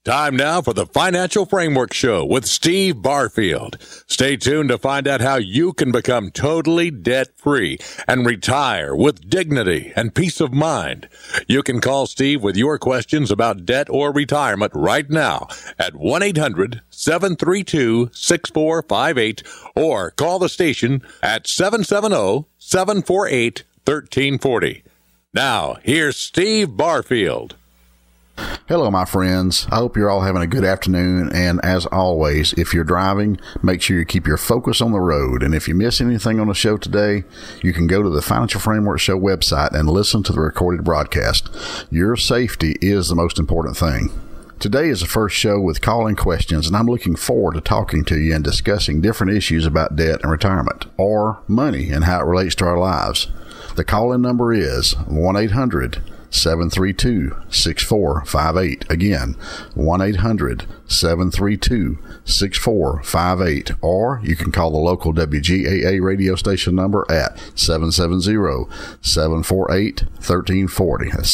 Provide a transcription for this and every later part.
Time now for the Financial Framework Show with Steve Barfield. Stay tuned to find out how you can become totally debt-free and retire with dignity and peace of mind. You can call Steve with your questions about debt or retirement right now at 1-800-732-6458 or call the station at 770-748-1340. Now, here's Steve Barfield. Hello, my friends. I hope you're all having a good afternoon. And as always, if you're driving, make sure you keep your focus on the road. And if you miss anything on the show today, you can go to the Financial Framework Show website and listen to the recorded broadcast. Your safety is the most important thing. Today is the first show with call-in questions, and I'm looking forward to talking to you and discussing different issues about debt and retirement, or money and how it relates to our lives. The call-in number is 1-800-732-6458. Again, 1-800-732-6458. Or you can call the local WGAA radio station number at 770-748-1340. That's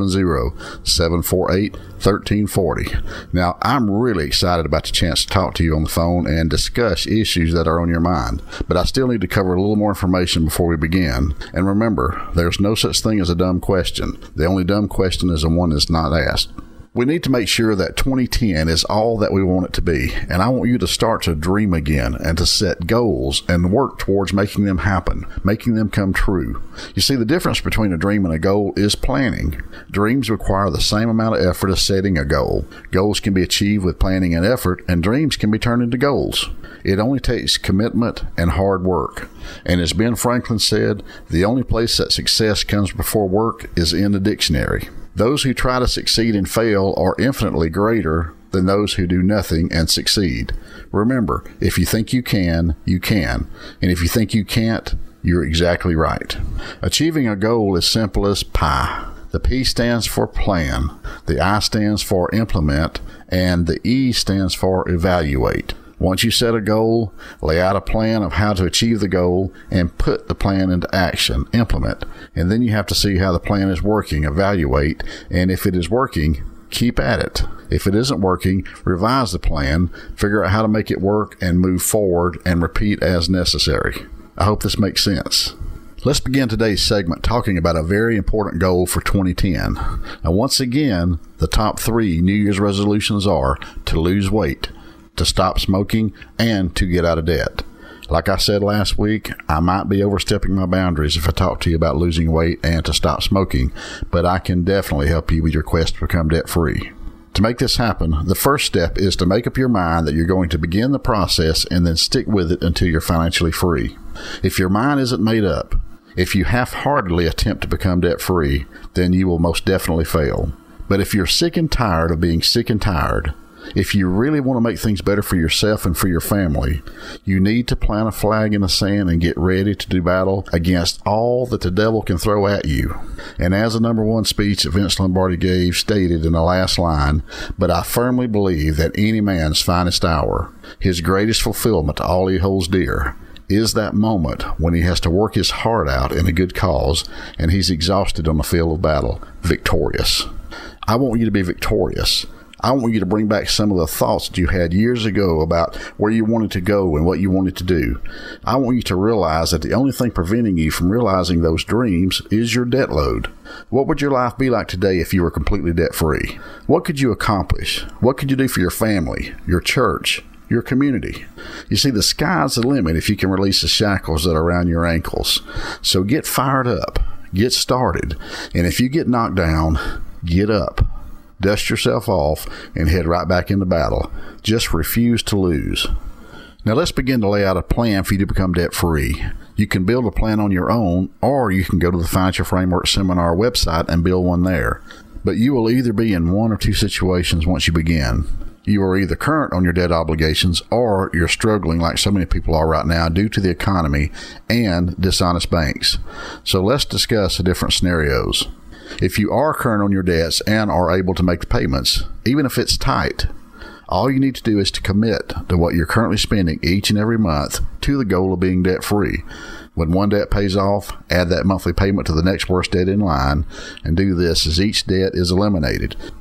770-748-1340. Now, I'm really excited about the chance to talk to you on the phone and discuss issues that are on your mind. But I still need to cover a little more information before we begin. And remember, there's no such thing as a dumb question. The only dumb question is the one that's not asked. We need to make sure that 2010 is all that we want it to be, and I want you to start to dream again and to set goals and work towards making them happen, making them come true. You see, the difference between a dream and a goal is planning. Dreams require the same amount of effort as setting a goal. Goals can be achieved with planning and effort, and dreams can be turned into goals. It only takes commitment and hard work. And as Ben Franklin said, the only place that success comes before work is in the dictionary. Those who try to succeed and fail are infinitely greater than those who do nothing and succeed. Remember, if you think you can, you can. And if you think you can't, you're exactly right. Achieving a goal is simple as pie. The P stands for plan, the I stands for implement, and the E stands for evaluate. Once you set a goal, lay out a plan of how to achieve the goal and put the plan into action, implement. And then you have to see how the plan is working, evaluate, and if it is working, keep at it. If it isn't working, revise the plan, figure out how to make it work, and move forward and repeat as necessary. I hope this makes sense. Let's begin today's segment talking about a very important goal for 2010. Now, once again, the top 3 New Year's resolutions are to lose weight, to stop smoking, and to get out of debt. Like I said last week, I might be overstepping my boundaries if I talk to you about losing weight and to stop smoking, but I can definitely help you with your quest to become debt-free. To make this happen, the first step is to make up your mind that you're going to begin the process and then stick with it until you're financially free. If your mind isn't made up, if you half-heartedly attempt to become debt-free, then you will most definitely fail. But if you're sick and tired of being sick and tired, if you really want to make things better for yourself and for your family, you need to plant a flag in the sand and get ready to do battle against all that the devil can throw at you. And as the number 1 speech that Vince Lombardi gave stated in the last line, but I firmly believe that any man's finest hour, his greatest fulfillment to all he holds dear, is that moment when he has to work his heart out in a good cause and he's exhausted on the field of battle, victorious. I want you to be victorious. I want you to bring back some of the thoughts that you had years ago about where you wanted to go and what you wanted to do. I want you to realize that the only thing preventing you from realizing those dreams is your debt load. What would your life be like today if you were completely debt-free? What could you accomplish? What could you do for your family, your church, your community? You see, the sky's the limit if you can release the shackles that are around your ankles. So get fired up, get started, and if you get knocked down, get up. Dust yourself off and head right back into battle. Just refuse to lose. Now let's begin to lay out a plan for you to become debt-free. You can build a plan on your own, or you can go to the Financial Framework Seminar website and build one there. But you will either be in one or two situations once you begin. You are either current on your debt obligations, or you're struggling like so many people are right now due to the economy and dishonest banks. So let's discuss the different scenarios. If you are current on your debts and are able to make the payments, even if it's tight, all you need to do is to commit to what you're currently spending each and every month to the goal of being debt-free. When one debt pays off, add that monthly payment to the next worst debt in line, and do this as each debt is eliminated.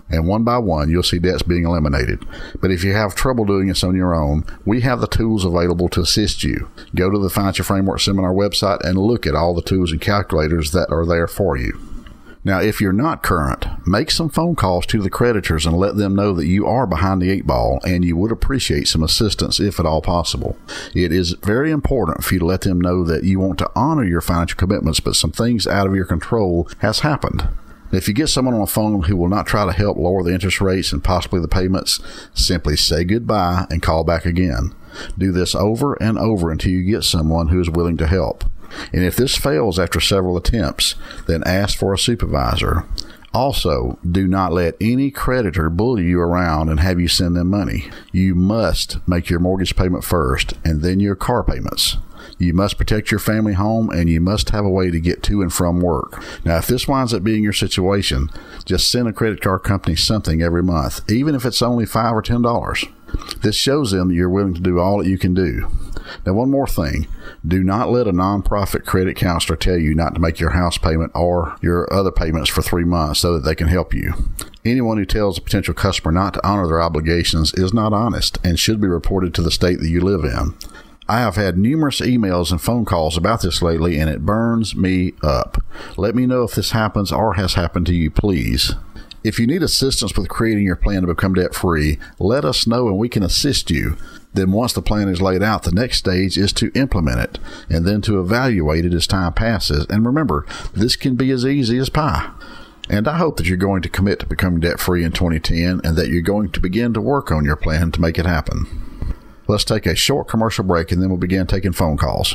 And one by one, you'll see debts being eliminated. But if you have trouble doing this on your own, we have the tools available to assist you. Go to the Financial Framework Seminar website and look at all the tools and calculators that are there for you. Now, if you're not current, make some phone calls to the creditors and let them know that you are behind the 8 ball and you would appreciate some assistance if at all possible. It is very important for you to let them know that you want to honor your financial commitments, but some things out of your control has happened. If you get someone on the phone who will not try to help lower the interest rates and possibly the payments, simply say goodbye and call back again. Do this over and over until you get someone who is willing to help. And if this fails after several attempts, then ask for a supervisor. Also, do not let any creditor bully you around and have you send them money. You must make your mortgage payment first and then your car payments. You must protect your family home, and you must have a way to get to and from work. Now, if this winds up being your situation, just send a credit card company something every month, even if it's only $5 or $10. This shows them that you're willing to do all that you can do. Now, one more thing. Do not let a nonprofit credit counselor tell you not to make your house payment or your other payments for 3 months so that they can help you. Anyone who tells a potential customer not to honor their obligations is not honest and should be reported to the state that you live in. I have had numerous emails and phone calls about this lately, and it burns me up. Let me know if this happens or has happened to you, please. If you need assistance with creating your plan to become debt-free, let us know and we can assist you. Then once the plan is laid out, the next stage is to implement it and then to evaluate it as time passes. And remember, this can be as easy as pie. And I hope that you're going to commit to becoming debt-free in 2010 and that you're going to begin to work on your plan to make it happen. Let's take a short commercial break and then we'll begin taking phone calls.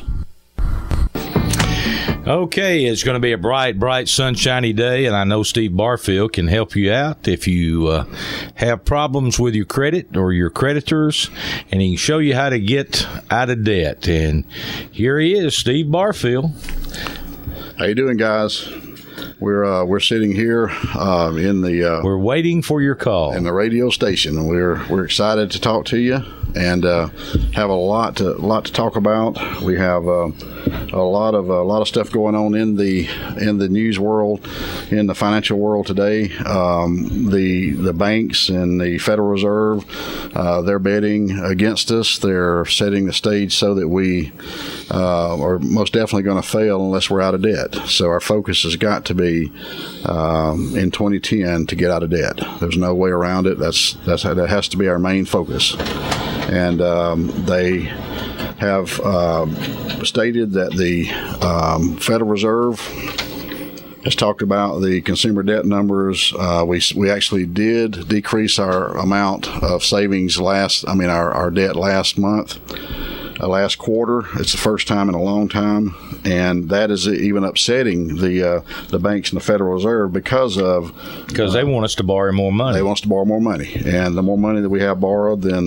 Okay, it's going to be a bright, sunshiny day, and I know Steve Barfield can help you out if you have problems with your credit or your creditors, and he can show you how to get out of debt. And here he is, Steve Barfield. How you doing, guys? We're sitting here in the we're waiting for your call in the radio station. We're excited to talk to you and have a lot to talk about. We have a lot of stuff going on in the news world, in the financial world today. The banks and the Federal Reserve, they're betting against us. They're setting the stage so that we are most definitely going to fail unless we're out of debt. So our focus has got to be in 2010 to get out of debt. There's no way around it. That has to be our main focus. And they have stated that the Federal Reserve has talked about the consumer debt numbers. We actually did decrease our amount of savings our debt last month. Last quarter. It's the first time in a long time, and that is even upsetting the banks and the Federal Reserve because they want us to borrow more money. They want us to borrow more money, and the more money that we have borrowed, then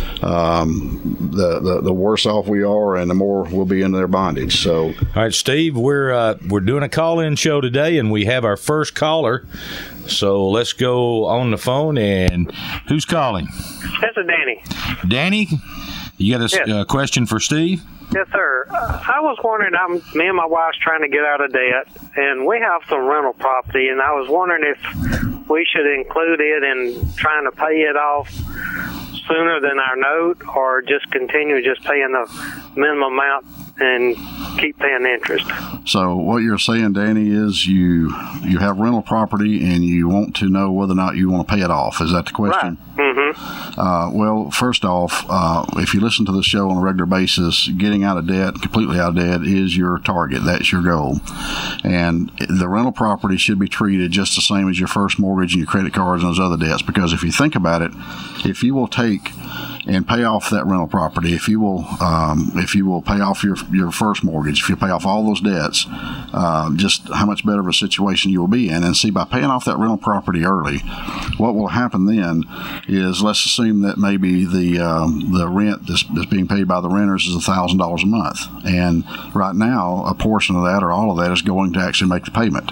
the worse off we are, and the more we'll be in their bondage. So, all right, Steve, we're doing a call-in show today, and we have our first caller. So let's go on the phone, and who's calling? This is Danny. Danny? You got a question for Steve? Yes, sir. I was wondering, me and my wife's trying to get out of debt, and we have some rental property, and I was wondering if we should include it in trying to pay it off sooner than our note, or just continue just paying the minimum amount and keep paying interest. So what you're saying, Danny, is you have rental property and you want to know whether or not you want to pay it off. Is that the question? Right. Mm-hmm. Well, first off, if you listen to the show on a regular basis, getting out of debt, completely out of debt, is your target. That's your goal. And the rental property should be treated just the same as your first mortgage and your credit cards and those other debts, because if you think about it, if you will take and pay off that rental property, if you will pay off your first mortgage, if you pay off all those debts, just how much better of a situation you will be in. And see, by paying off that rental property early, what will happen then is, let's assume that maybe the rent that's being paid by the renters is $1,000 a month, and right now a portion of that or all of that is going to actually make the payment.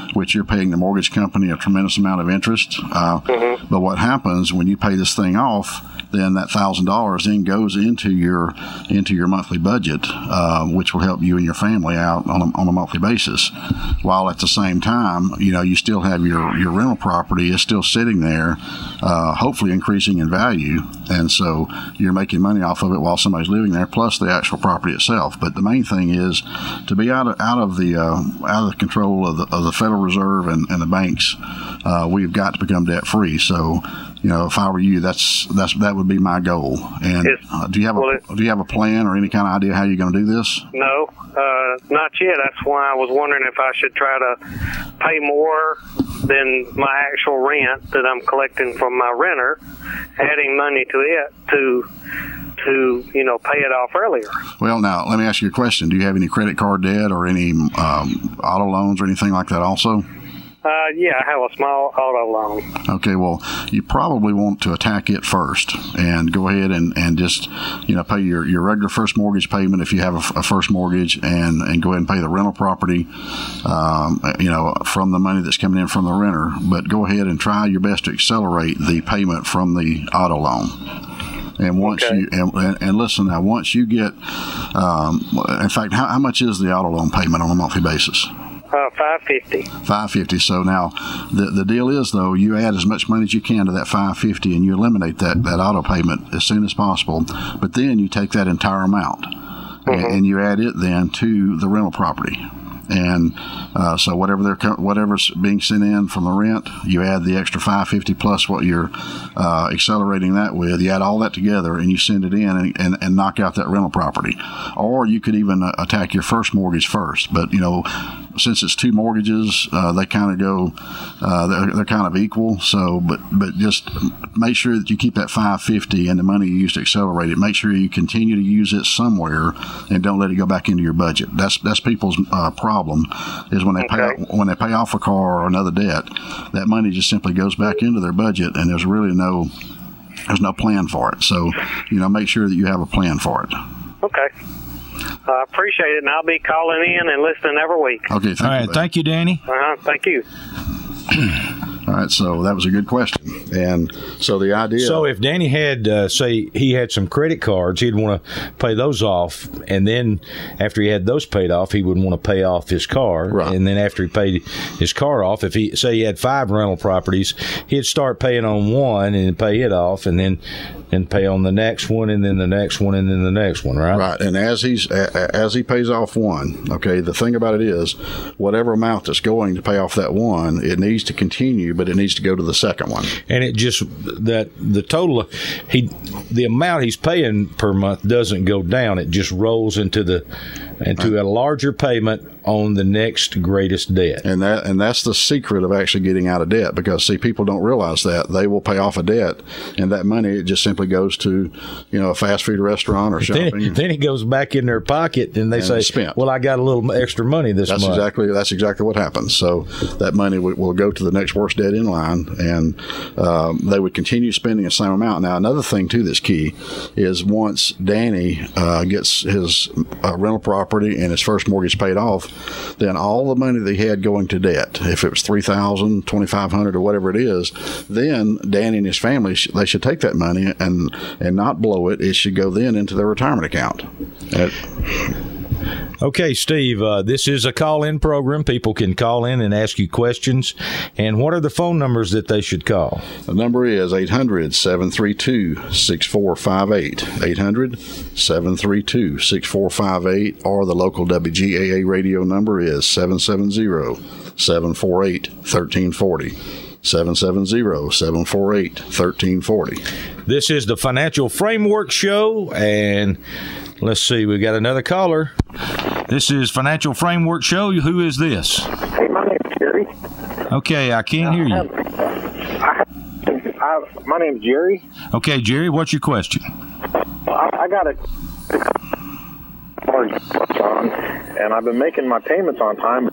which you're paying the mortgage company a tremendous amount of interest. But what happens when you pay this thing off, then that $1,000 then goes into your monthly budget, which will help you and your family out on a monthly basis. While at the same time, you still have your rental property is still sitting there, hopefully increasing in value, and so you're making money off of it while somebody's living there, plus the actual property itself. But the main thing is to be out of the control of the Federal Reserve and the banks. We've got to become debt free. So, if I were you, that would be my goal. And do you have a plan or any kind of idea how you're going to do this? No, not yet. That's why I was wondering if I should try to pay more than my actual rent that I'm collecting from my renter, adding money to it to pay it off earlier. Well, now let me ask you a question. Do you have any credit card debt or any auto loans or anything like that also? Yeah, I have a small auto loan. Okay, well, you probably want to attack it first and go ahead and just, pay your regular first mortgage payment if you have a first mortgage, and go ahead and pay the rental property, from the money that's coming in from the renter. But go ahead and try your best to accelerate the payment from the auto loan. And once you listen now, once you get, in fact, how much is the auto loan payment on a monthly basis? $550. $550. So now the deal is, though, you add as much money as you can to that $550, and you eliminate that auto payment as soon as possible. But then you take that entire amount and you add it then to the rental property. And so whatever's being sent in from the rent, you add the extra $550 plus what you're accelerating that with. You add all that together and you send it in and knock out that rental property. Or you could even attack your first mortgage first. But since it's two mortgages, they kind of go, they're kind of equal. So, but just make sure that you keep that $550 and the money you use to accelerate it. Make sure you continue to use it somewhere and don't let it go back into your budget. That's people's problem is when they pay off a car or another debt, that money just simply goes back into their budget, and there's really no plan for it. So, make sure that you have a plan for it. Okay. I appreciate it, and I'll be calling in and listening every week. Okay. Thank you, Danny. Thank you. All right, so that was a good question. And so the idea... So if Danny had, say, he had some credit cards, he'd want to pay those off, and then after he had those paid off, he would want to pay off his car. Right. And then after he paid his car off, if he had 5 rental properties, he'd start paying on one and pay it off, and then pay on the next one, and then the next one, and then the next one, right? Right. And as he pays off one, okay, the thing about it is, whatever amount that's going to pay off that one, it needs to continue, but it needs to go to the second one. And it just that the total the amount he's paying per month doesn't go down. It just rolls into a larger payment on the next greatest debt. And that's the secret of actually getting out of debt, because see, people don't realize that they will pay off a debt, and that money, it just simply goes to a fast food restaurant or shopping. Then it goes back in their pocket, and they say, spent. "Well, I got a little extra money this month." That's exactly what happens. So that money will go to the next worst debt in line, and they would continue spending the same amount. Now, another thing too that's key is once Danny gets his rental property and his first mortgage paid off, then all the money that he had going to debt, if it was $3,000, $2,500, or whatever it is, then Danny and his family, they should take that money and not blow it. It should go then into their retirement account. Okay, Steve, this is a call-in program. People can call in and ask you questions. And what are the phone numbers that they should call? The number is 800-732-6458, 800-732-6458, or the local WGAA radio number is 770-748-1340. 770-748-1340. This is the Financial Framework Show, and let's see, we got another caller. This is Financial Framework Show. Who is this? Hey, my name's Jerry. Okay, I can't hear you. My name's Jerry. Okay, Jerry, what's your question? I got a mortgage on, and I've been making my payments on time.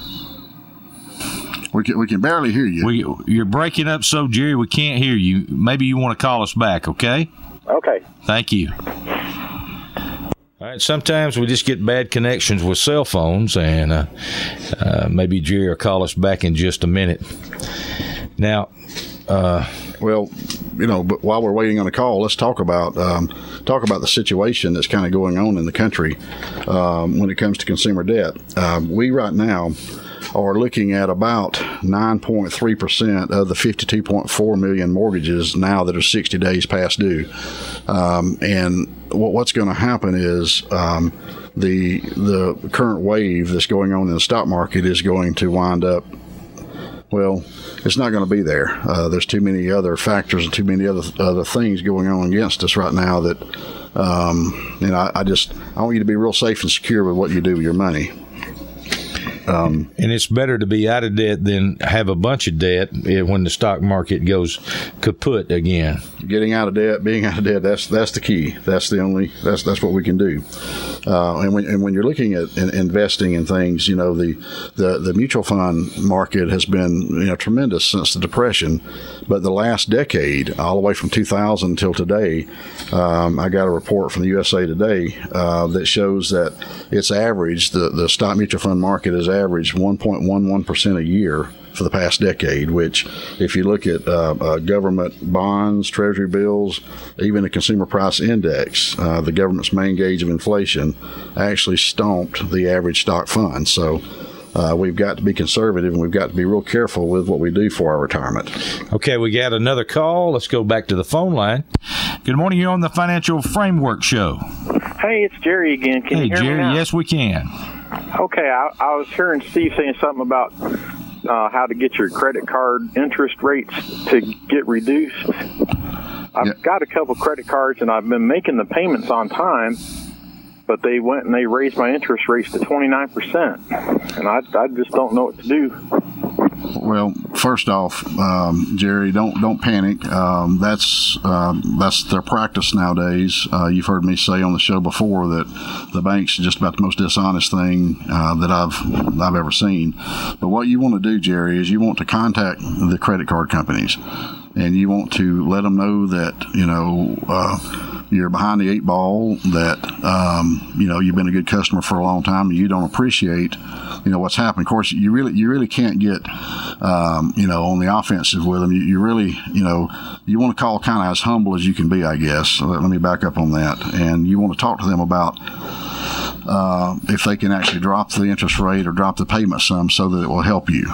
We can barely hear you. You're breaking up so, Jerry, we can't hear you. Maybe you want to call us back, okay? Okay. Thank you. All right, right. Sometimes we just get bad connections with cell phones, and maybe Jerry will call us back in just a minute. Now, well, but while we're waiting on a call, let's talk about the situation that's kind of going on in the country when it comes to consumer debt. We right now are looking at about 9.3% of the 52.4 million mortgages now that are 60 days past due. And what's going to happen is the current wave that's going on in the stock market is going to wind up, well, it's not going to be there. There's too many other factors and too many other things going on against us right now that, I want you to be real safe and secure with what you do with your money. And it's better to be out of debt than have a bunch of debt when the stock market goes kaput again. Getting out of debt, being out of debt, that's the key. That's what we can do. And when you're looking at investing in things, the mutual fund market has been tremendous since the Depression, but the last decade, all the way from 2000 until today, I got a report from the USA Today that shows that it's averaged, the stock mutual fund market has averaged 1.11% a year for the past decade, which if you look at government bonds, treasury bills, even the consumer price index, the government's main gauge of inflation, actually stomped the average stock fund. So we've got to be conservative, and we've got to be real careful with what we do for our retirement. Okay, we got another call. Let's go back to the phone line. Good morning. You're on the Financial Framework Show. Hey, it's Jerry again. Can you hear Jerry, me now? yes, we can. Okay, I was hearing Steve saying something about how to get your credit card interest rates to get reduced. I've got a couple credit cards, and I've been making the payments on time, but they went and they raised my interest rates to 29%, and I just don't know what to do. Well, first off, Jerry, don't panic. That's their practice nowadays. You've heard me say on the show before that the bank's just about the most dishonest thing that I've ever seen. But what you want to do, Jerry, is you want to contact the credit card companies, and you want to let them know that you're behind the eight ball, that you've been a good customer for a long time, and you don't appreciate what's happened. Of course, you really can't get on the offensive with them. You really you want to call kind of as humble as you can be, I guess. Let me back up on that. And you want to talk to them about if they can actually drop the interest rate or drop the payment sum so that it will help you.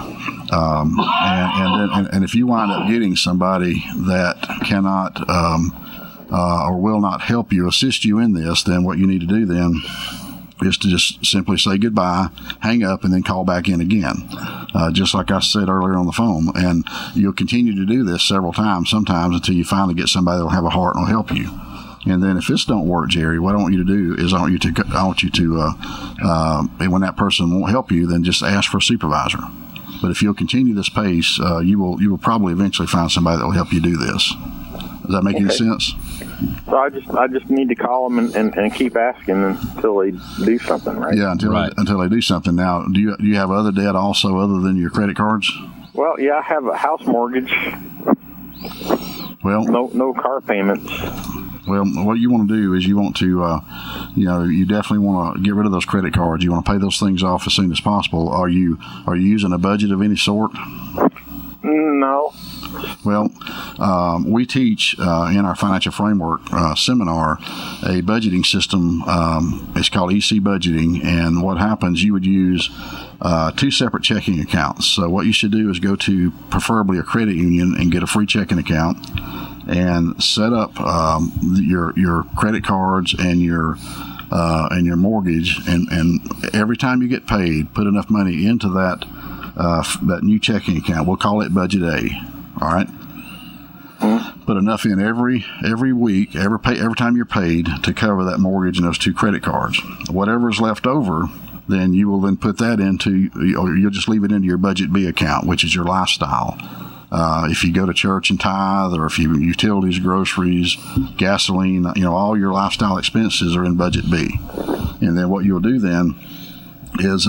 And if you wind up getting somebody that cannot or will not help you, assist you in this, then what you need to do then is to just simply say goodbye, hang up, and then call back in again, just like I said earlier on the phone. And you'll continue to do this several times, sometimes until you finally get somebody that will have a heart and will help you. And then if this don't work, Jerry, what I want you to do is I want you to when that person won't help you, then just ask for a supervisor. But if you'll continue this pace, you will probably eventually find somebody that will help you do this. Does that make any sense? So I just need to call them and keep asking until they do something, right? Yeah, until they do something. Now, do you have other debt also other than your credit cards? Well, yeah, I have a house mortgage. Well, no car payments. Well, what you want to do is you want to, you definitely want to get rid of those credit cards. You want to pay those things off as soon as possible. Are you using a budget of any sort? No. Well, we teach in our financial framework seminar a budgeting system. It's called EC budgeting, and what happens, you would use two separate checking accounts. So what you should do is go to preferably a credit union and get a free checking account and set up your credit cards and your mortgage, and every time you get paid, put enough money into that new checking account. We'll call it Budget A. All right. Put enough in every week, every time you're paid to cover that mortgage and those two credit cards. Whatever is left over, then you will then put that into, or you'll just leave it into your Budget B account, which is your lifestyle. If you go to church and tithe, or if you utilities, groceries, gasoline, all your lifestyle expenses are in Budget B. And then what you'll do then is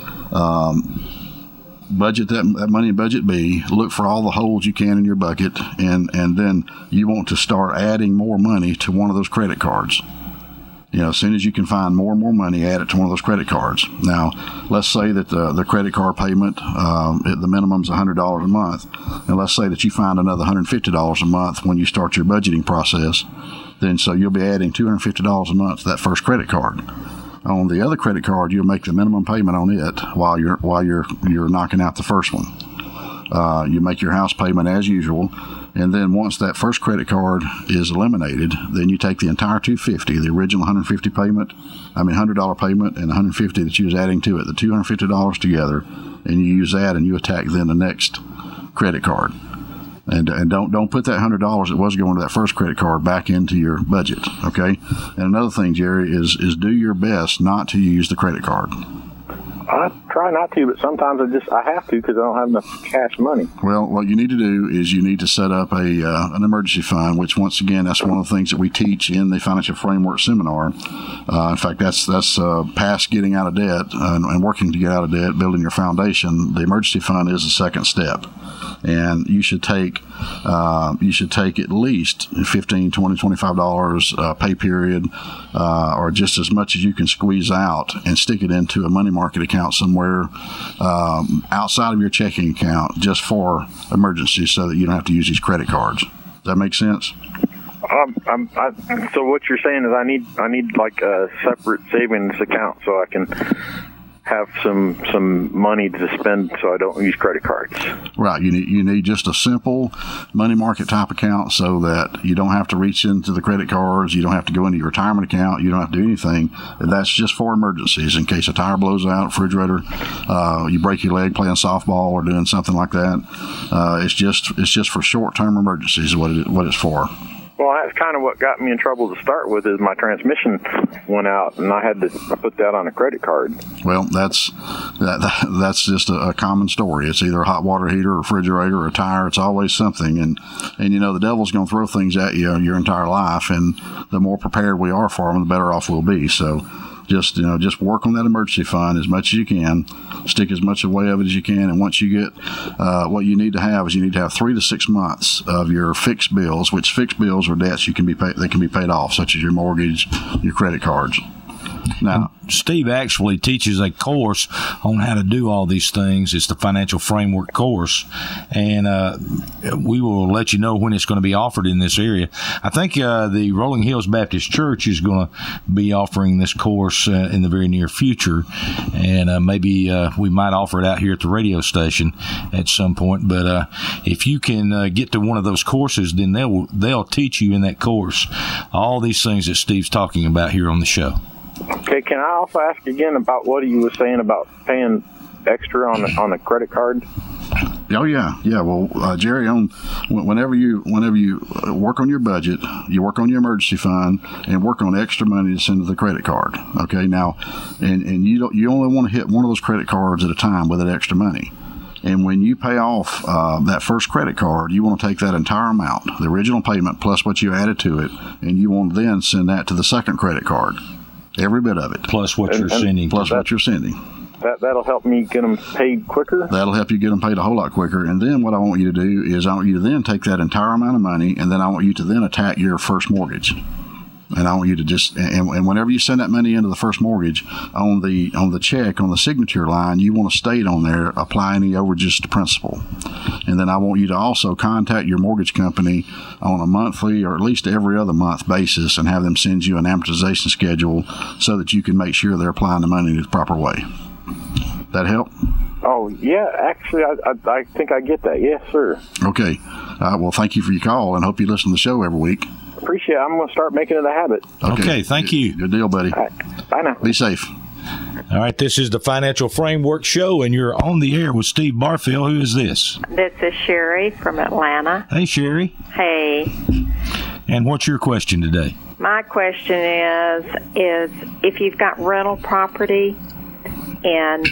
budget that money in Budget B, look for all the holes you can in your bucket, and then you want to start adding more money to one of those credit cards. As soon as you can find more and more money, add it to one of those credit cards. Now, let's say that the credit card payment, the minimum is $100 a month. And let's say that you find another $150 a month when you start your budgeting process. Then so you'll be adding $250 a month to that first credit card. On the other credit card, you'll make the minimum payment on it while you're knocking out the first one. You make your house payment as usual. And then once that first credit card is eliminated, then you take the entire $250, the original $100 payment, and the $150 that you was adding to it, the $250 together, and you use that and you attack then the next credit card. And don't put that $100 that was going to that first credit card back into your budget, okay? And another thing, Jerry, is do your best not to use the credit card. I try not to, but sometimes I have to because I don't have enough cash money. Well, what you need to do is you need to set up an emergency fund, which once again, that's one of the things that we teach in the Financial Framework Seminar. In fact, that's past getting out of debt and working to get out of debt, building your foundation. The emergency fund is the second step. And you should take at least $15, $20, $25 pay period, or just as much as you can squeeze out, and stick it into a money market account somewhere outside of your checking account, just for emergencies, so that you don't have to use these credit cards. Does that make sense? So what you're saying is I need like a separate savings account so I can have some money to spend so I don't use credit cards. Right. You need just a simple money market type account so that you don't have to reach into the credit cards. You don't have to go into your retirement account. You don't have to do anything. And that's just for emergencies, in case a tire blows out, refrigerator, you break your leg playing softball or doing something like that. It's just for short-term emergencies is what it's for. Well, that's kind of what got me in trouble to start with, is my transmission went out, and I had to put that on a credit card. Well, that's just a common story. It's either a hot water heater, a refrigerator, or a tire. It's always something. And the devil's going to throw things at you your entire life, and the more prepared we are for them, the better off we'll be. So just work on that emergency fund as much as you can. Stick as much away of it as you can. And once you get what you need to have 3 to 6 months of your fixed bills, which fixed bills are debts they can be paid off, such as your mortgage, your credit cards. Now, Steve actually teaches a course on how to do all these things. It's the Financial Framework course, and we will let you know when it's going to be offered in this area. I think the Rolling Hills Baptist Church is going to be offering this course in the very near future, and maybe we might offer it out here at the radio station at some point. But if you can get to one of those courses, then they'll teach you in that course all these things that Steve's talking about here on the show. Okay, can I also ask again about what you were saying about paying extra on a credit card? Oh yeah. Well, Jerry, whenever you work on your budget, you work on your emergency fund, and work on extra money to send to the credit card. Okay, now, and you only want to hit one of those credit cards at a time with that extra money. And when you pay off that first credit card, you want to take that entire amount, the original payment plus what you added to it, and you want to then send that to the second credit card. Every bit of it. Plus what you're sending. That'll help me get them paid quicker? That'll help you get them paid a whole lot quicker. And then what I want you to do is I want you to then take that entire amount of money, and then I want you to then attack your first mortgage. And I want you to just, and whenever you send that money into the first mortgage, on the check, on the signature line, you want to state on there, apply any overages to principal. And then I want you to also contact your mortgage company on a monthly or at least every other month basis and have them send you an amortization schedule so that you can make sure they're applying the money the proper way. That help? Oh, yeah. Actually, I think I get that. Yes, sir. Okay. Well, thank you for your call, and hope you listen to the show every week. Appreciate it. I'm going to start making it a habit. Okay, thank you. Good deal, buddy. All right. Bye now. Be safe. All right, this is the Financial Framework Show, and you're on the air with Steve Barfield. Who is this? This is Sherry from Atlanta. Hey, Sherry. Hey. And what's your question today? My question is if you've got rental property and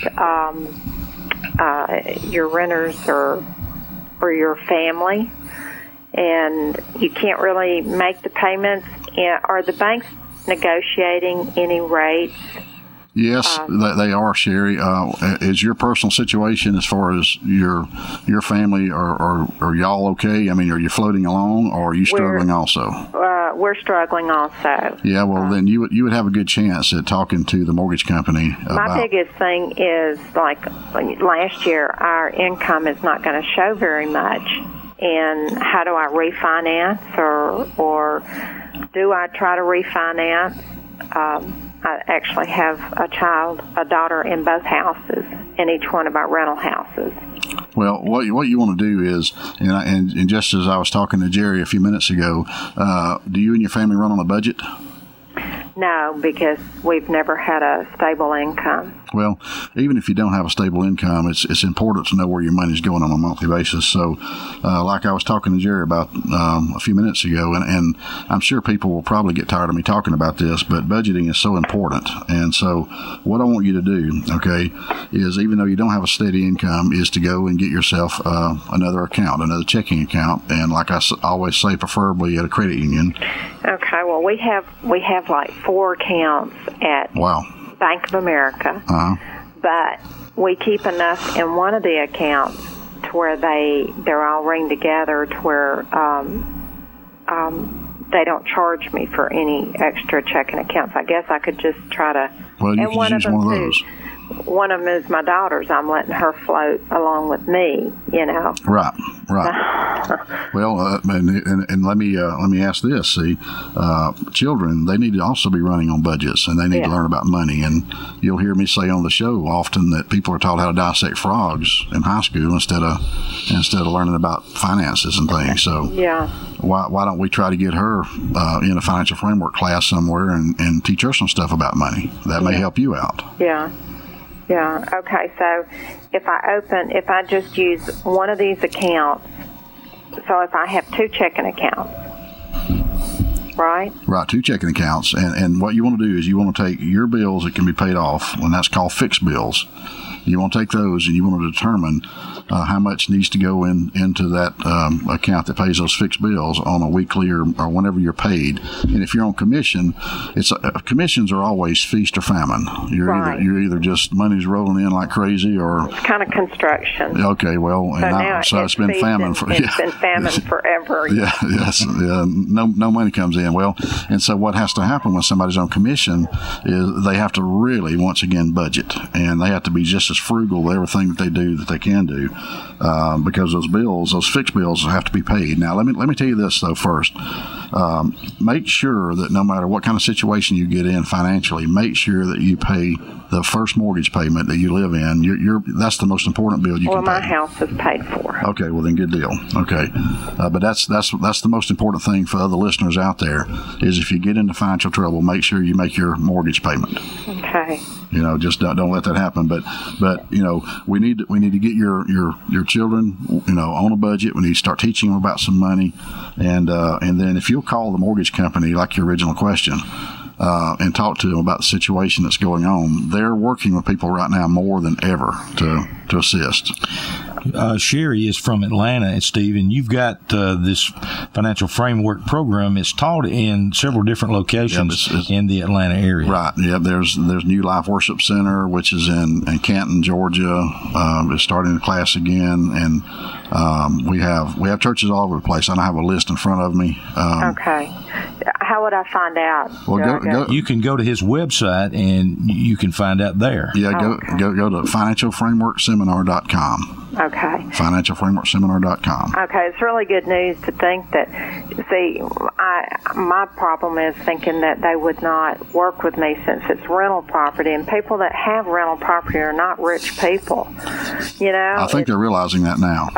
your renters are your family, and you can't really make the payments, are the banks negotiating any rates? Yes, they are, Sherry. Is your personal situation as far as your family or y'all okay? I mean, are you floating along, or are you struggling also? We're struggling also. Yeah, well, then you would have a good chance at talking to the mortgage company My biggest thing is, like last year, our income is not going to show very much. And how do I refinance, or do I try to refinance? I actually have a daughter in both houses, in each one of our rental houses. Well, what you want to do is, and just as I was talking to Jerry a few minutes ago, do you and your family run on a budget? No, because we've never had a stable income. Well, even if you don't have a stable income, it's important to know where your money's going on a monthly basis. So, like I was talking to Jerry about a few minutes ago, and I'm sure people will probably get tired of me talking about this, but budgeting is so important. And so what I want you to do, okay, is even though you don't have a steady income, is to go and get yourself another account, another checking account. And like I always say, preferably at a credit union. Okay, well, we have like 4 accounts at Bank of America, but we keep enough in one of the accounts to where they're all ringed together to where they don't charge me for any extra checking accounts. I guess I could just try to. Well, you can use one of those. One of them is my daughter's. I'm letting her float along with me, you know. Right. Well, and let me ask this. See, children, they need to also be running on budgets, and they need to learn about money. And you'll hear me say on the show often that people are taught how to dissect frogs in high school instead of learning about finances and things. So why don't we try to get her in a financial framework class somewhere and teach her some stuff about money? That may help you out. Yeah. Okay. So if I just use one of these accounts, so if I have 2 checking accounts, right? Right, 2 checking accounts. And what you want to do is you want to take your bills that can be paid off, and that's called fixed bills. You want to take those and you want to determine how much needs to go into that account that pays those fixed bills on a weekly or whenever you're paid. And if you're on commission, commissions are always feast or famine. You're either just money's rolling in like crazy, or it's kind of construction. Okay, well, so it's been famine it's been famine forever. No money comes in. Well, and so what has to happen when somebody's on commission is they have to really, once again, budget, and they have to be just as frugal with everything that they do that they can do, because those fixed bills have to be paid. Now, let me tell you this though first. Make sure that no matter what kind of situation you get in financially, make sure that you pay the first mortgage payment that you live in. That's the most important bill you can pay. Well, my house is paid for. Okay, well then good deal. Okay, but that's the most important thing for other listeners out there is if you get into financial trouble, make sure you make your mortgage payment. Okay. Just don't let that happen. But we need to get your children on a budget. We need to start teaching them about some money, and then if you'll call the mortgage company, like your original question, and talk to them about the situation that's going on. They're working with people right now more than ever to assist. Sherry is from Atlanta, and Steve, and you've got this financial framework program. It's taught in several different locations in the Atlanta area. Right. Yeah. There's New Life Worship Center, which is in Canton, Georgia. It's starting the class again, and we have churches all over the place. I don't have a list in front of me. Okay. How would I find out? Well, you can go to his website and you can find out there. Yeah, go to financialframeworkseminar.com. Okay. Financialframeworkseminar.com. Okay, it's really good news to think that. See, my problem is thinking that they would not work with me since it's rental property, and people that have rental property are not rich people. I think they're realizing that now.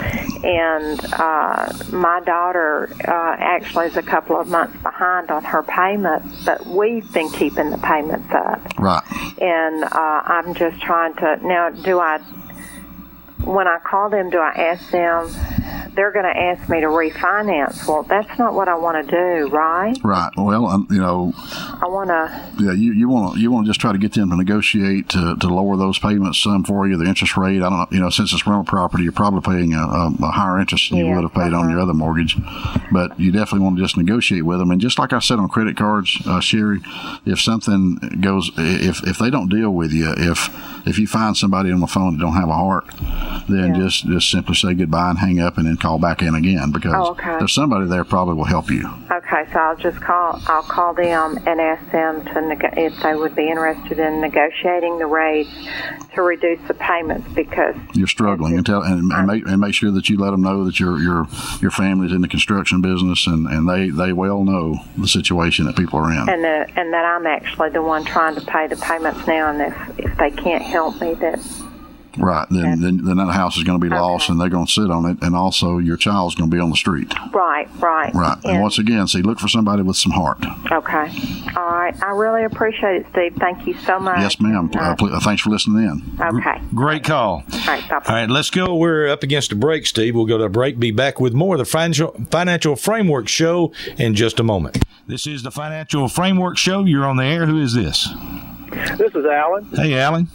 My daughter actually is a couple of months behind on her payments, but we've been keeping the payments up. Right. And I'm just trying to now. When I call them, do I ask them they're going to ask me to refinance. Well, that's not what I want to do, right? Right. Well, I want to. Yeah, you want to just try to get them to negotiate to lower those payments some for you. The interest rate, I don't know. Since it's rental property, you're probably paying a higher interest than you would have paid on your other mortgage. But you definitely want to just negotiate with them. And just like I said on credit cards, Sherry, if something goes, if they don't deal with you, if you find somebody on the phone that don't have a heart, then just simply say goodbye and hang up, and then call back in again, because there's somebody there probably will help you. Okay, so I'll call them and ask them if they would be interested in negotiating the rates to reduce the payments, because you're struggling, and make sure that you let them know that your family's in the construction business, and they well know the situation that people are in, and that I'm actually the one trying to pay the payments now, and if they can't help me, that. Right, then that house is going to be lost, and they're going to sit on it, and also your child's going to be on the street. Right. And once again, look for somebody with some heart. Okay. All right. I really appreciate it, Steve. Thank you so much. Yes, ma'am. Thanks for listening in. Okay. Great call. All right, bye-bye. All right, let's go. We're up against a break, Steve. We'll go to a break, be back with more of the Financial Framework Show in just a moment. This is the Financial Framework Show. You're on the air. Who is this? This is Alan. Hey, Alan.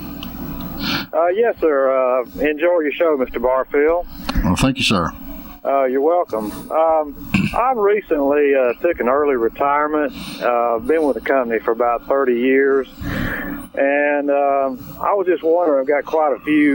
Yes, sir. Enjoy your show, Mr. Barfield. Well, thank you, sir. You're welcome. I recently took an early retirement. Been with the company for about 30 years. And I was just wondering, I've got quite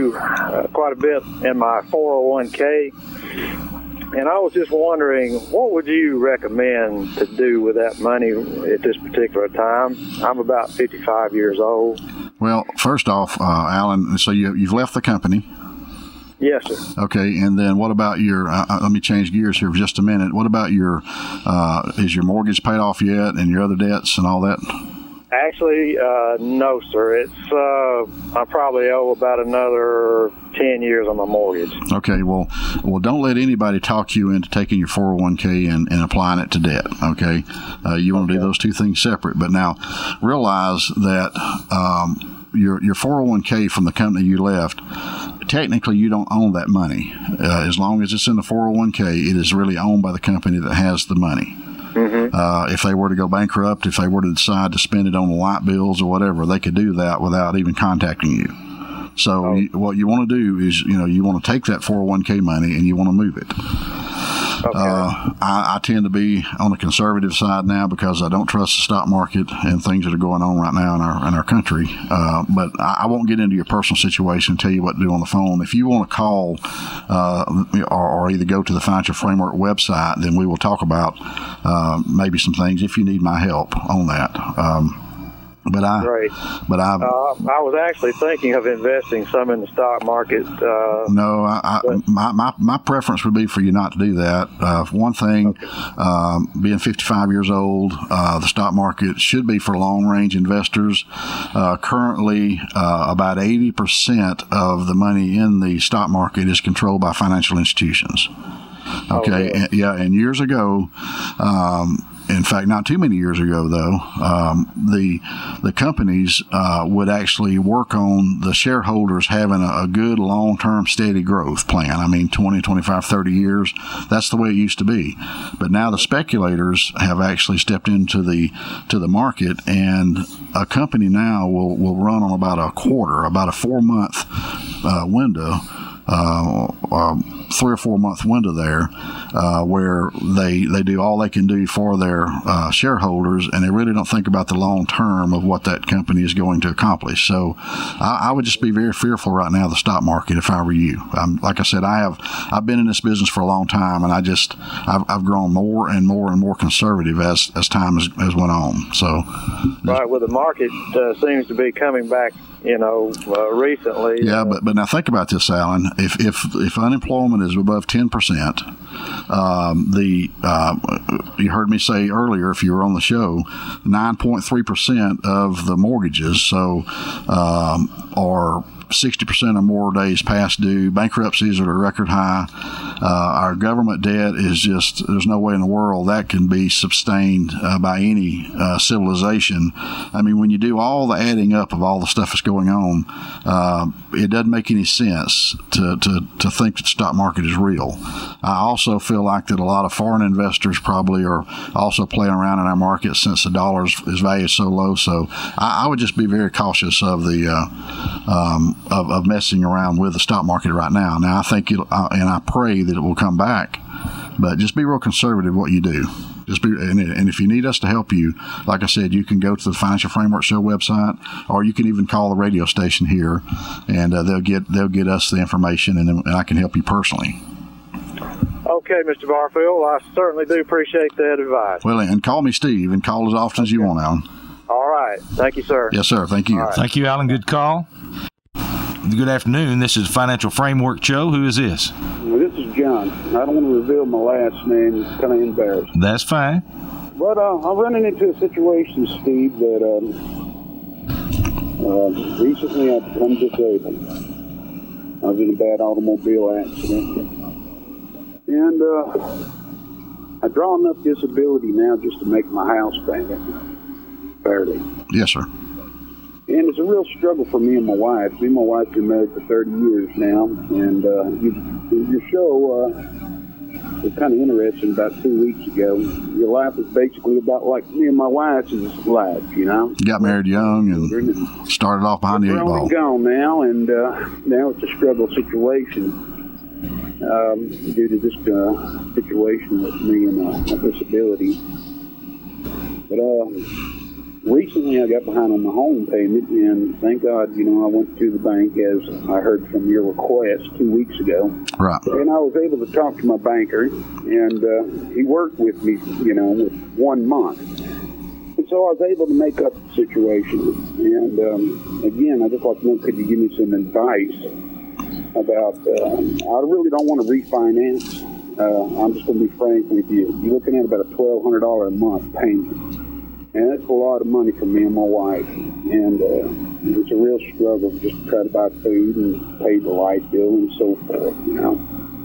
a bit in my 401k. And I was just wondering, what would you recommend to do with that money at this particular time? I'm about 55 years old. Well, first off, Alan, so you've left the company. Yes, sir. Okay, and then what about your, let me change gears here for just a minute. What about is your mortgage paid off yet, and your other debts and all that? Actually, no, sir. It's I probably owe about another 10 years on my mortgage. Okay, well, don't let anybody talk you into taking your 401k and applying it to debt, okay? You want to do those two things separate. But now, realize that your 401k from the company you left, technically you don't own that money. As long as it's in the 401k, it is really owned by the company that has the money. Mm-hmm. If they were to go bankrupt, if they were to decide to spend it on the light bills or whatever, they could do that without even contacting you. So what you want to do is, you want to take that 401k money and you want to move it. Okay. I tend to be on the conservative side now because I don't trust the stock market and things that are going on right now in our country. But I won't get into your personal situation and tell you what to do on the phone. If you want to call or either go to the Financial Framework website, then we will talk about maybe some things if you need my help on that. But I was actually thinking of investing some in the stock market. My preference would be for you not to do that. One thing, being 55 years old, the stock market should be for long-range investors. Currently, about 80% of the money in the stock market is controlled by financial institutions. Okay, and years ago. In fact, not too many years ago, though, the companies would actually work on the shareholders having a good long-term steady growth plan. I mean, 20, 25, 30 years. That's the way it used to be. But now the speculators have actually stepped into the market, and a company now will run on about a 4-month window. 3 or 4 month window there where they do all they can do for their shareholders, and they really don't think about the long term of what that company is going to accomplish. So I would just be very fearful right now of the stock market if I were you. Like I said, I've been in this business for a long time, and I've grown more and more and more conservative as time has went on. So right, well, the market seems to be coming back recently. Yeah, but now think about this, Alan. If unemployment is above 10%, you heard me say earlier, if you were on the show, 9.3% of the mortgages are 60% or more days past due. Bankruptcies are at a record high. Our government debt is just, there's no way in the world that can be sustained by any civilization. I mean, when you do all the adding up of all the stuff that's going on, it doesn't make any sense to think that the stock market is real. I also feel like that a lot of foreign investors probably are also playing around in our market since the dollar's value is so low. So I would just be very cautious of the of messing around with the stock market right now. Now I think and I pray that it will come back, but just be real conservative what you do. And if you need us to help you, like I said, you can go to the Financial Framework Show website, or you can even call the radio station here, and they'll get us the information, and I can help you personally. Okay, Mr. Barfield, I certainly do appreciate that advice. Well, and call me Steve, and call as often as you want, Alan. All right. Thank you, sir. Yes, sir. Thank you. Right. Thank you, Alan. Good call. Good afternoon. This is Financial Framework Show. Who is this? Well, this is John. I don't want to reveal my last name. It's kind of embarrassing. That's fine. But I'm running into a situation, Steve, that recently I'm disabled. I was in a bad automobile accident. And I draw enough disability now just to make my house payment, barely. Yes, sir. And it's a real struggle for me and my wife. Me and my wife have been married for 30 years now. And your show was kind of interesting about 2 weeks ago. Your life is basically about like me and my wife's life, you know. You got married young and started off behind the eight ball. We're gone now, and now it's a struggle situation. Due to this situation with me and my disability. But recently I got behind on my home payment, and thank God, you know, I went to the bank as I heard from your request 2 weeks ago. Right. And I was able to talk to my banker, and he worked with me, you know, with 1 month. And so I was able to make up the situation. And again, I just like to know, could you give me some advice about, I really don't want to refinance. I'm just going to be frank with you. You're looking at about a $1,200 a month payment. And that's a lot of money for me and my wife. And it's a real struggle just to try to buy food and pay the light bill and so forth, you know.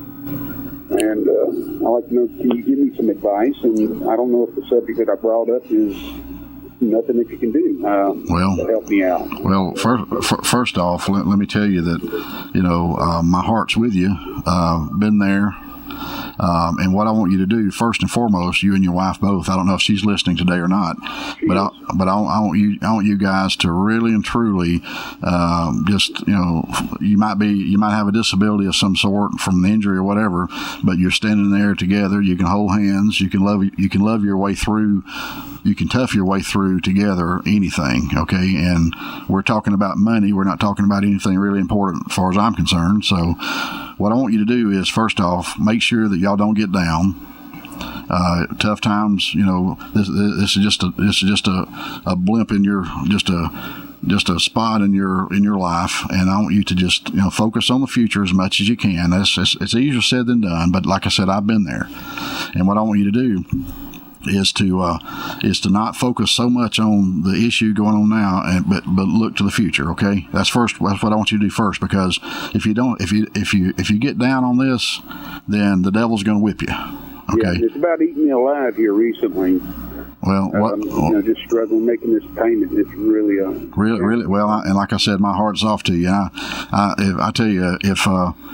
And I'd like to know, can you give me some advice? And I don't know if the subject that I brought up is nothing that you can do to help me out. Well, first off, let me tell you that, you know, my heart's with you. Been there. And what I want you to do, first and foremost, you and your wife both, I don't know if she's listening today or not, but I want you guys to really and truly, just, you know, you might have a disability of some sort from the injury or whatever, but you're standing there together. You can hold hands. You can love your way through. You can tough your way through together anything. Okay. And we're talking about money. We're not talking about anything really important as far as I'm concerned. So what I want you to do is, first off, make sure that y'all don't get down. Tough times, you know, this is just a blimp in your, just a spot in your life, and I want you to just, you know, focus on the future as much as you can. It's easier said than done, but like I said, I've been there. And what I want you to do is to not focus so much on the issue going on now, but look to the future. Okay, that's what I want you to do first, because if you get down on this, then the devil's going to whip you. Okay, yeah, it's about eating me alive here recently. Well, you know, just struggling making this payment. It's really really well. And like I said, my heart's off to you. I tell you, if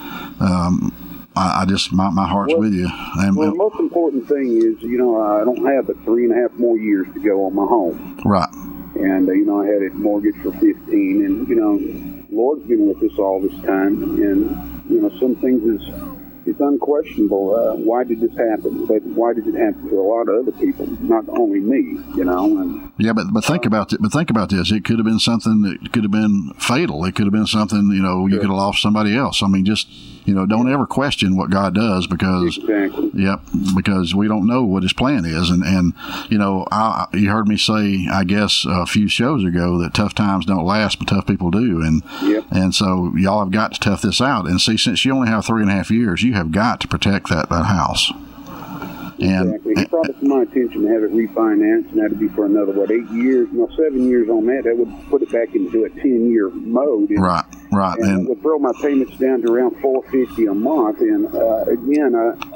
I just, my heart's with you. And, the most important thing is, you know, I don't have but 3.5 more years to go on my home. Right. And, you know, I had it mortgaged for 15, and, you know, Lord's been with us all this time. And, you know, some things it's unquestionable. Why did this happen? But why did it happen to a lot of other people, not only me? You know. And, yeah, but think about it. But think about this. It could have been something that could have been fatal. It could have been something, you know, you could have lost somebody else. I mean, just, you know, don't ever question what God does, because because we don't know what His plan is. And you know, you heard me say, I guess, a few shows ago that tough times don't last, but tough people do. And so y'all have got to tough this out. And see, since you only have 3.5 years, you have got to protect that house. Exactly. He brought it to my attention to have it refinanced, and that'd be for another 8 years? 7 years on that. That would put it back into a 10-year mode. Right. Right, and it would throw my payments down to around $450 a month. And again,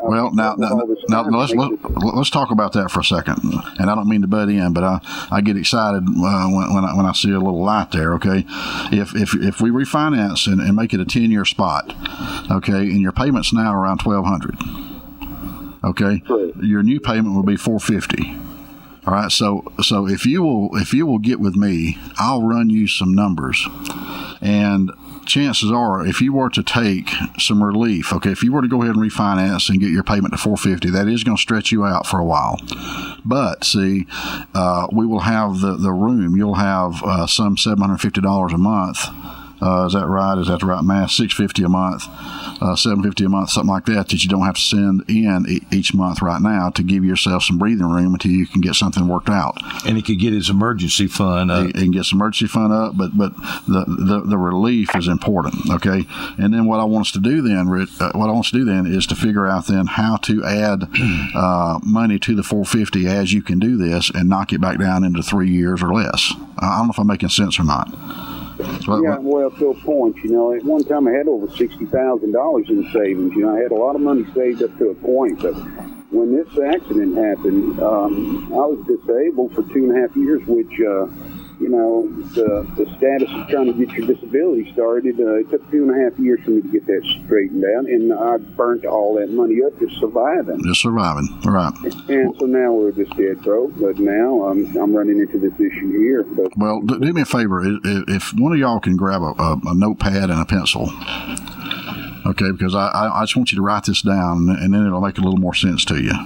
let's talk about that for a second. And I don't mean to butt in, but I get excited when I see a little light there. Okay, if we refinance and make it a 10-year spot, okay, and your payments now are around $1,200. Okay, your new payment will be $450. All right, so if you will get with me, I'll run you some numbers, and chances are, if you were to take some relief, okay, if you were to go ahead and refinance and get your payment to $450, that is going to stretch you out for a while. But see, we will have the room. You'll have some $750 a month. Is that right? Is that the right math? $650 a month, $750 a month, something like that you don't have to send in each month right now to give yourself some breathing room until you can get something worked out. And he could get his emergency fund up. He can get his emergency fund up, but the relief is important. Okay, and then what I want us to do then, is to figure out then how to add money to the $450 as you can do this and knock it back down into 3 years or less. I don't know if I'm making sense or not. Well, to a point, at one time I had over $60,000 in savings. I had a lot of money saved up to a point, but when this accident happened, I was disabled for 2.5 years, which, the status of trying to get your disability started, it took 2.5 years for me to get that straightened out, and I burnt all that money up just surviving. Right. And so now we're just dead broke, but now I'm running into this issue here. But, well, do me a favor. If one of y'all can grab a notepad and a pencil, okay, because I just want you to write this down, and then it'll make a little more sense to you.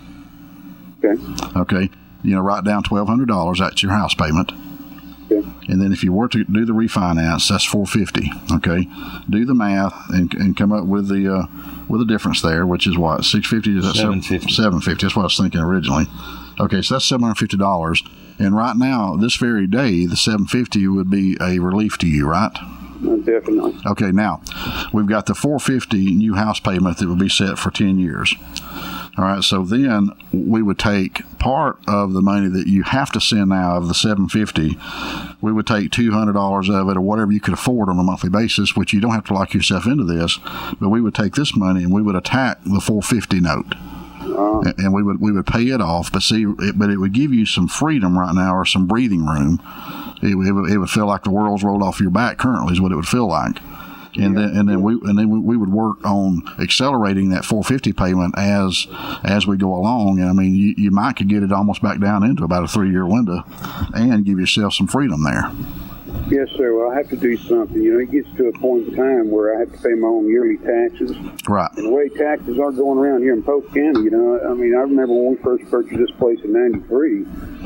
Okay. Write down $1,200. That's your house payment. And then if you were to do the refinance, that's $450. Okay, do the math and come up with the difference there, which is what, $650? Is that $750? That's what I was thinking originally. Okay, so that's $750. And right now, this very day, the $750 would be a relief to you, right? Definitely. Okay, now we've got the $450 new house payment that would be set for 10 years. All right, so then we would take part of the money that you have to send now of the $750. We would take $200 of it, or whatever you could afford on a monthly basis, which you don't have to lock yourself into this. But we would take this money and we would attack the $450 note. And we would pay it off. But it would give you some freedom right now, or some breathing room. It would feel like the world's rolled off your back. Currently, is what it would feel like. And then we would work on accelerating that $450 payment as we go along. And I mean, you might could get it almost back down into about a 3-year window, and give yourself some freedom there. Yes, sir. Well, I have to do something. It gets to a point in time where I have to pay my own yearly taxes. Right. And the way taxes are going around here in Polk County, I remember when we first purchased this place in '93,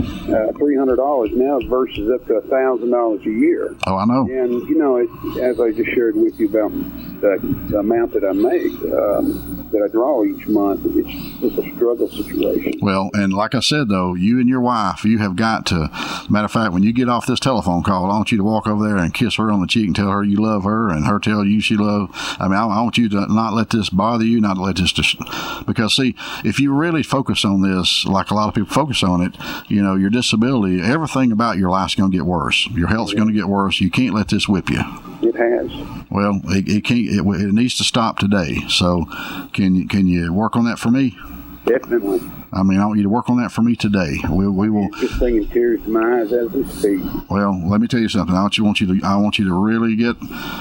$300 now versus up to $1,000 a year. Oh, I know. And, as I just shared with you about the amount that I make, that I draw each month, it's a struggle situation. Well, and like I said, though, you and your wife, you have got to, matter of fact, when you get off this telephone call, I want you to walk over there and kiss her on the cheek and tell her you love her, and her tell you she loves. I want you to not let this bother you, not let this because see, if you really focus on this, like a lot of people focus on it, your disability, everything about your life's going to get worse. Your health's going to get worse. You can't let this whip you. It has. Well, it can't. It needs to stop today. So, can you work on that for me? Definitely. I want you to work on that for me today. We will. Just bringing tears to my eyes as we speak. Well, let me tell you something. I want you to really get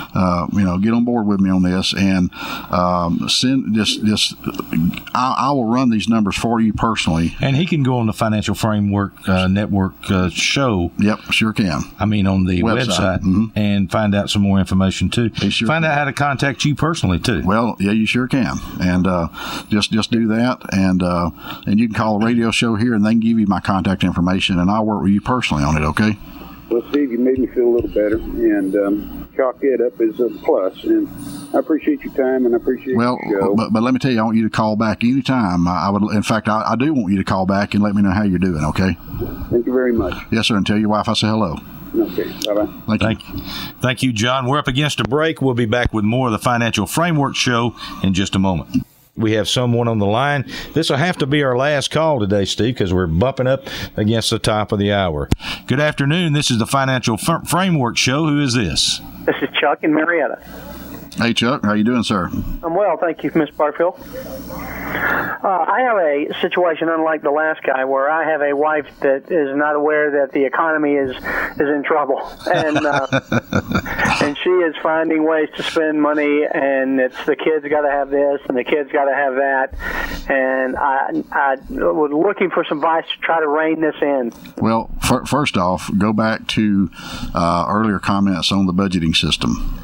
on board with me on this, and send just. I will run these numbers for you personally. And he can go on the Financial Framework Network show. Yep, sure can. On the website mm-hmm. and find out some more information too. Find out how to contact you personally too. Well, yeah, you sure can, and just do that, and you can call a radio show here, and they can give you my contact information, and I'll work with you personally on it, okay? Well, Steve, you made me feel a little better, and chalk it up as a plus. And I appreciate your time, and I appreciate your show. But let me tell you, I want you to call back anytime. I do want you to call back and let me know how you're doing, okay? Thank you very much. Yes, sir, and tell your wife I say hello. Okay, bye-bye. Thank you, John. We're up against a break. We'll be back with more of the Financial Framework Show in just a moment. We have someone on the line. This will have to be our last call today, Steve, because we're bumping up against the top of the hour. Good afternoon. This is the Financial Framework Show. Who is this? This is Chuck in Marietta. Hey, Chuck. How you doing, sir? I'm well, thank you, Mr. Barfield. I have a situation unlike the last guy where I have a wife that is not aware that the economy is in trouble, and and she is finding ways to spend money, and it's the kids got to have this and the kids got to have that, and I was looking for some advice to try to rein this in. Well, first off, go back to earlier comments on the budgeting system.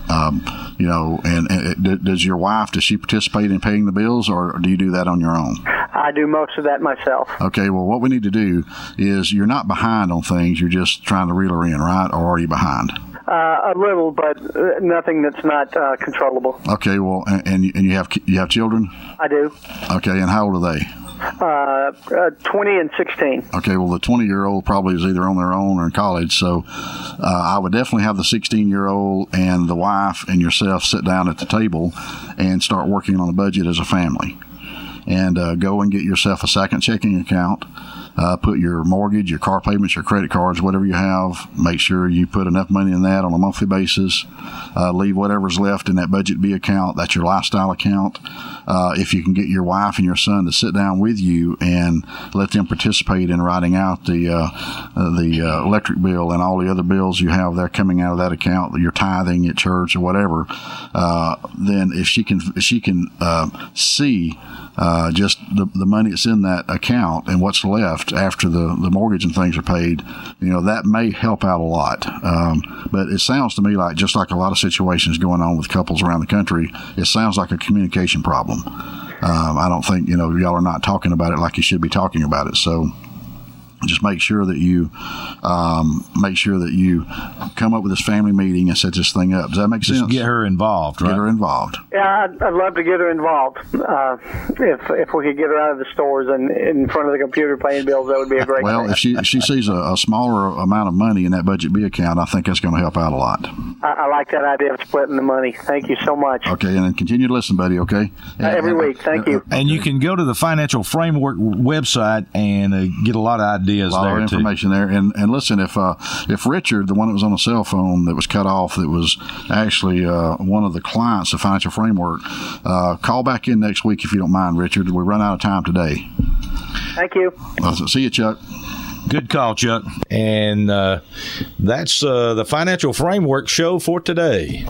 And does your wife, does she participate in paying the bills, or do you do that on your own? I do most of that myself. Okay, well, what we need to do is, you're not behind on things, you're just trying to reel her in, right? Or are you behind? A little, but nothing that's not controllable. Okay, well, and you have children? I do. Okay, and how old are they? 20 and 16. Okay, well, the 20-year-old probably is either on their own or in college, so I would definitely have the 16-year-old and the wife and yourself sit down at the table and start working on a budget as a family. And go and get yourself a second checking account. Put your mortgage, your car payments, your credit cards, whatever you have, make sure you put enough money in that on a monthly basis. Leave whatever's left in that budget B account. That's your lifestyle account. If you can get your wife and your son to sit down with you and let them participate in writing out the electric bill and all the other bills you have there coming out of that account, your tithing at church or whatever, then if she can see just the money that's in that account and what's left after the mortgage and things are paid, that may help out a lot. But it sounds to me like, just like a lot of situations going on with couples around the country, it sounds like a communication problem. I don't think, y'all are not talking about it like you should be talking about it. So just make sure that you come up with this family meeting and set this thing up. Does that make sense? Just get her involved, right? Get her involved. Yeah, I'd love to get her involved. If we could get her out of the stores and in front of the computer paying bills, that would be a great thing. Well, if she sees a smaller amount of money in that budget B account, I think that's going to help out a lot. I like that idea of splitting the money. Thank you so much. Okay, and then continue to listen, buddy, okay? Every week. Thank you. And you can go to the Financial Framework website and get a lot of ideas. A lot of information there. And listen, if Richard, the one that was on the cell phone that was cut off, that was actually one of the clients of Financial Framework, call back in next week if you don't mind, Richard. We run out of time today. Thank you. See you, Chuck. Good call, Chuck. And that's the Financial Framework Show for today.